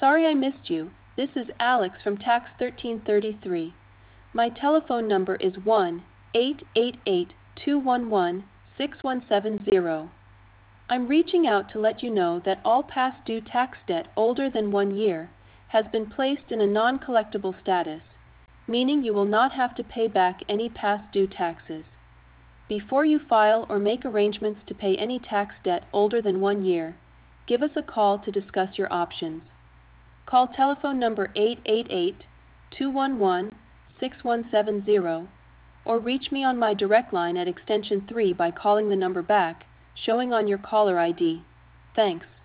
Sorry I missed you. This is Alex from Tax 1333. My telephone number is 1-888-211-6170. I'm reaching out to let you know that all past due tax debt older than 1 year has been placed in a non-collectible status, meaning you will not have to pay back any past due taxes. Before you file or make arrangements to pay any tax debt older than 1 year, give us a call to discuss your options. Call telephone number 888-211-6170 or reach me on my direct line at extension 3 by calling the number back, showing on your caller ID. Thanks.